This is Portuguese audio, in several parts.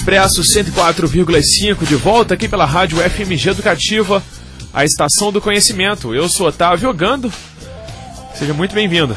Expresso 104,5 de volta aqui pela Rádio FMG Educativa, a estação do conhecimento. Eu sou Otávio Gando, seja muito bem-vindo.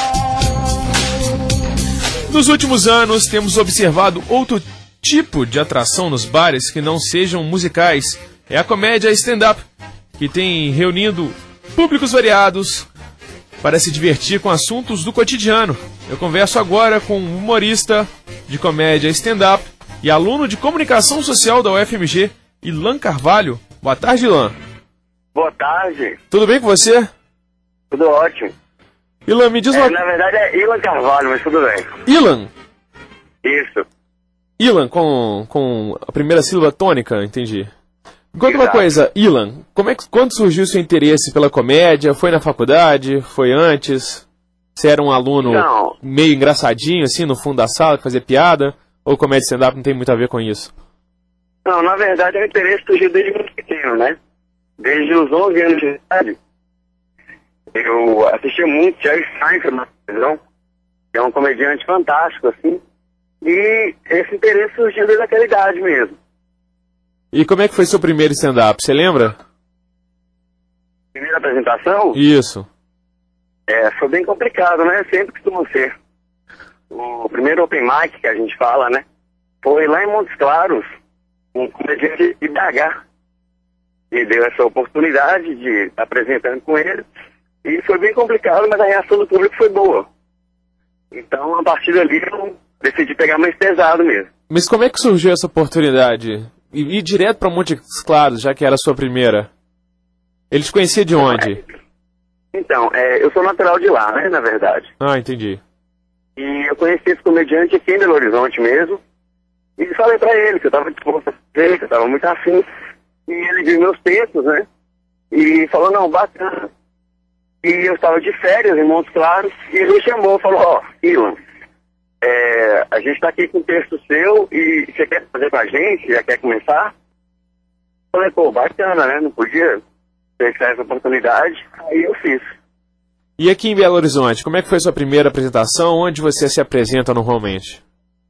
Nos últimos anos, temos observado outro tipo de atração nos bares que não sejam musicais. É a comédia stand-up, que tem reunindo públicos variados para se divertir com assuntos do cotidiano. Eu converso agora com um humorista de comédia stand-up e aluno de comunicação social da UFMG, Ilan Carvalho. Boa tarde, Ilan. Boa tarde. Tudo bem com você? Tudo ótimo. Ilan, me diz uma... Na verdade é Ilan Carvalho, mas tudo bem. Ilan? Isso. Ilan com a primeira sílaba tônica, entendi. Me conta uma Exato. coisa, Ilan, quando surgiu o seu interesse pela comédia? Foi na faculdade? Foi antes? Você era um aluno meio engraçadinho, assim, no fundo da sala, que fazia piada? Ou comédia stand-up não tem muito a ver com isso? Não, na verdade o interesse surgiu desde muito pequeno, né? Desde os 11 anos de idade, eu assistia muito Jerry Seinfeld na televisão, que é um comediante fantástico, assim, e esse interesse surgiu desde aquela idade mesmo. E como é que foi seu primeiro stand-up, você lembra? Primeira apresentação? Isso. Foi bem complicado, né? Sempre costuma ser. O primeiro open mic que a gente fala, né? Foi lá em Montes Claros, um comediante de BH. E deu essa oportunidade de estar apresentando com ele. E foi bem complicado, mas a reação do público foi boa. Então, a partir dali, eu decidi pegar mais pesado mesmo. Mas como é que surgiu essa oportunidade? Ir direto para Montes Claros, já que era a sua primeira? Ele te conhecia de onde? Então, eu sou natural de lá, né, na verdade. Ah, entendi. E eu conheci esse comediante aqui em Belo Horizonte mesmo. E falei pra ele que eu estava disposto a fazer, que eu estava muito afim. E ele viu meus textos, né? E falou, não, bacana. E eu estava de férias em Montes Claros. E ele me chamou, falou, Ilan, a gente está aqui com um texto seu e você quer fazer com a gente? Já quer começar? Falei, pô, bacana, né? Não podia deixar essa oportunidade. Aí eu fiz. E aqui em Belo Horizonte, como é que foi a sua primeira apresentação? Onde você se apresenta normalmente?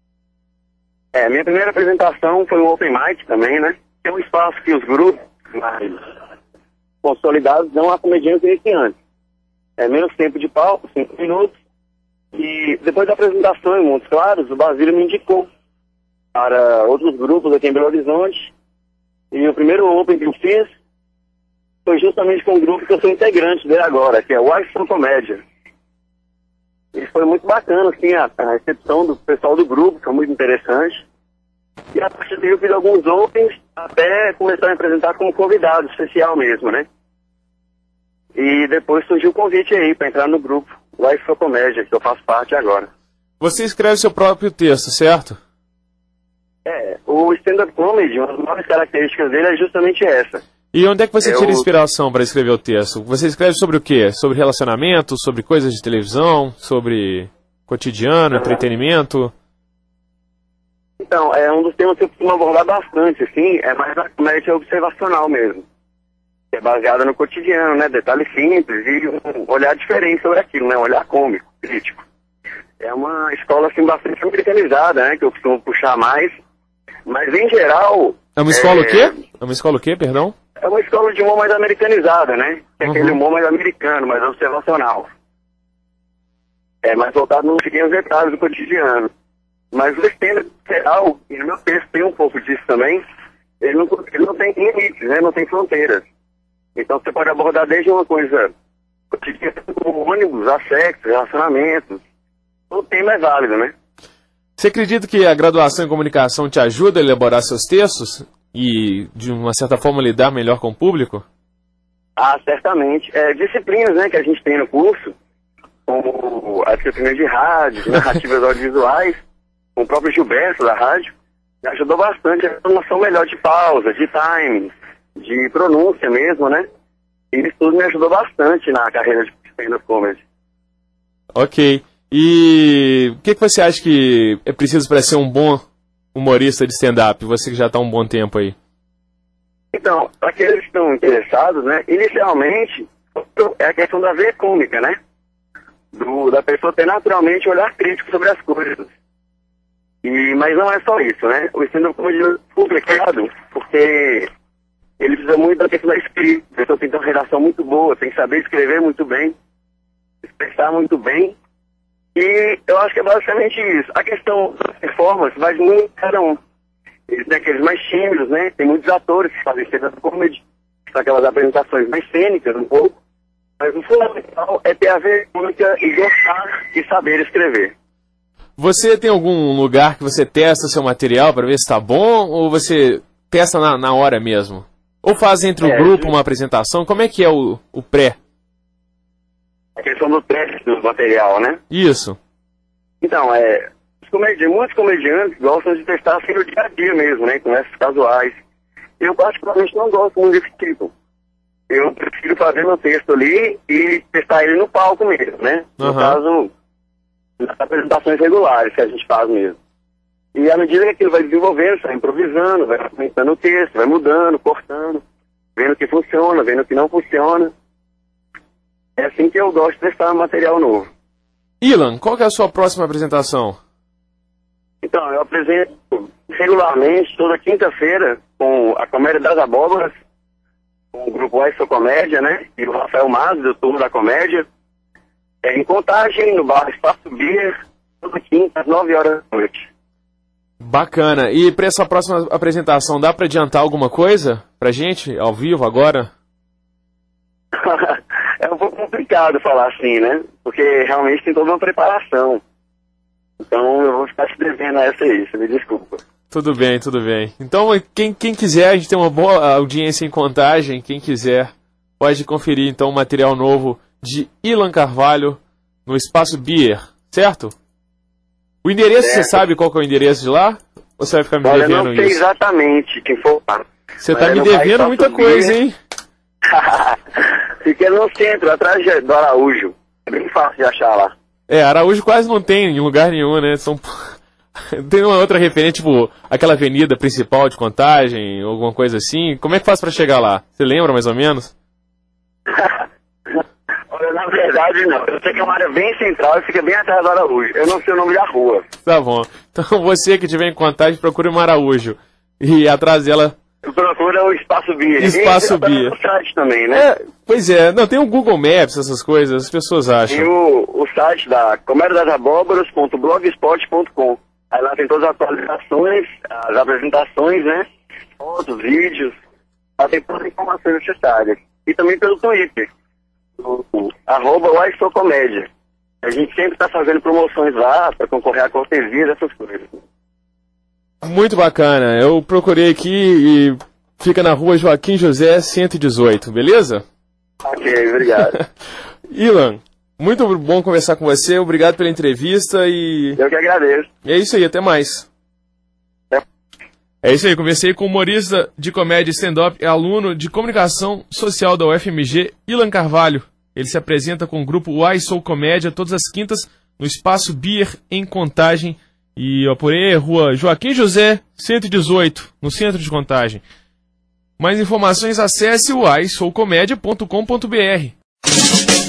Minha primeira apresentação foi um open mic também, né? Que é um espaço que os grupos mais consolidados dão a comediantes iniciantes. Menos tempo de palco, 5 minutos. E depois da apresentação em Montes Claros, o Basílio me indicou para outros grupos aqui em Belo Horizonte. E o primeiro open que eu fiz foi justamente com um grupo que eu sou integrante dele agora, que é o Action Comédia. E foi muito bacana, assim, a recepção do pessoal do grupo, foi muito interessante. E a partir daí eu fiz alguns opens até começar a me apresentar como convidado especial mesmo, né? E depois surgiu o convite aí para entrar no grupo Life for Comédia, que eu faço parte agora. Você escreve seu próprio texto, certo? O stand-up comedy, uma das maiores características dele é justamente essa. E onde é que você tira inspiração para escrever o texto? Você escreve sobre o quê? Sobre relacionamento, sobre coisas de televisão, sobre cotidiano, entretenimento? Então, um dos temas que eu costumo abordar bastante, assim, é mais a comédia observacional mesmo. Que é baseada no cotidiano, né? Detalhes simples e um olhar diferente sobre aquilo, né? Um olhar cômico, crítico. É uma escola, assim, bastante americanizada, né? Que eu costumo puxar mais. Mas, em geral... É uma escola o quê? É uma escola o quê, perdão? É uma escola de humor mais americanizada, né? Que é aquele humor mais americano, mais observacional. Mais voltado nos pequenos detalhes do cotidiano. Mas o stand-up geral, e no meu texto tem um pouco disso também, ele não tem limites, né? Não tem fronteiras. Então você pode abordar desde uma coisa cotidiana, como ônibus, afetos, relacionamentos. O tema é válido, né? Você acredita que a graduação em comunicação te ajuda a elaborar seus textos e, de uma certa forma, lidar melhor com o público? Certamente. Disciplinas, né, que a gente tem no curso, como a disciplina de rádio, narrativas audiovisuais, com o próprio Gilberto da rádio, me ajudou bastante a ter uma noção melhor de pausa, de time, de pronúncia mesmo, né? E isso tudo me ajudou bastante na carreira de stand-up comedy. Ok. E o que você acha que é preciso para ser um bom humorista de stand-up? Você que já está há um bom tempo aí. Então, para aqueles que estão interessados, né? Inicialmente, é a questão da veia cômica, né? Da pessoa ter naturalmente um olhar crítico sobre as coisas. Mas não é só isso, né? O stand-up comedy é complicado porque ele precisa muito da questão da escrita. A pessoa tem que ter uma redação muito boa, tem que saber escrever muito bem, expressar muito bem. E eu acho que é basicamente isso. A questão da performance vai muito de cada um. Eles têm aqueles mais tímidos, né? Tem muitos atores que fazem stand-up comedy, que são aquelas apresentações mais cênicas um pouco. Mas o fundamental é ter a vergonha e gostar e saber escrever. Você tem algum lugar que você testa seu material para ver se está bom, ou você testa na hora mesmo? Ou faz entre o grupo uma apresentação? Como é que é o pré? A questão do teste do material, né? Isso. Então, muitos comediantes gostam de testar assim no dia a dia mesmo, né? Conversas casuais. Eu particularmente não gosto muito desse tipo. Eu prefiro fazer meu texto ali e testar ele no palco mesmo, né? No caso, nas apresentações regulares que a gente faz mesmo. E à medida que aquilo vai desenvolvendo, vai improvisando, vai aumentando o texto, vai mudando, cortando, vendo o que funciona, vendo o que não funciona. É assim que eu gosto de testar material novo. Ilan, qual que é a sua próxima apresentação? Então, eu apresento regularmente, toda quinta-feira, com a Comédia das Abóboras, com o grupo I Sou Comédia, né? E o Rafael Mazzi, do Turno da Comédia. Em Contagem, no bar Espaço Beer, toda quinta, às 9 horas da noite. Bacana. E para essa próxima apresentação, dá para adiantar alguma coisa pra gente, ao vivo, agora? É um pouco complicado falar assim, né? Porque realmente tem toda uma preparação. Então eu vou ficar te devendo a essa aí, você me desculpa. Tudo bem, tudo bem. Então quem quiser, a gente tem uma boa audiência em Contagem, quem quiser pode conferir então o material novo de Ilan Carvalho no Espaço Beer, certo? O endereço, você sabe qual que é o endereço de lá? Ou você vai ficar me devendo isso? Eu não sei exatamente quem for. Você tá me devendo muita coisa, hein? Fica no centro, atrás do Araújo. É bem fácil de achar lá. Araújo quase não tem em lugar nenhum, né? Tem uma outra referência, tipo aquela avenida principal de Contagem, alguma coisa assim. Como é que faz pra chegar lá? Você lembra mais ou menos? Olha, na verdade não. Eu sei que é uma área bem central e fica bem atrás do Araújo. Eu não sei o nome da rua. Tá bom. Então você que estiver em Contagem, procure uma Araújo. E atrás dela... Procura o Espaço Beer. Espaço Beer. O site também, né? Pois é. Não, tem o Google Maps, essas coisas, as pessoas acham. E o site da comediadasabóboras.blogspot.com. Aí lá tem todas as atualizações, as apresentações, né? Fotos, vídeos. Lá tem todas as informações necessárias. E também pelo Twitter. @WhySouComédia. A gente sempre está fazendo promoções lá para concorrer a cortesias, essas coisas. Muito bacana. Eu procurei aqui e fica na rua Joaquim José 118, beleza? Ok, obrigado. Ilan, muito bom conversar com você. Obrigado pela entrevista e... Eu que agradeço. É isso aí, até mais. É isso aí, conversei com o humorista de comédia stand-up e aluno de comunicação social da UFMG, Ilan Carvalho. Ele se apresenta com o grupo I Sou Comédia todas as quintas no Espaço Beer, em Contagem. E por aí, rua Joaquim José, 118, no centro de Contagem. Mais informações, acesse o isoucomedia.com.br.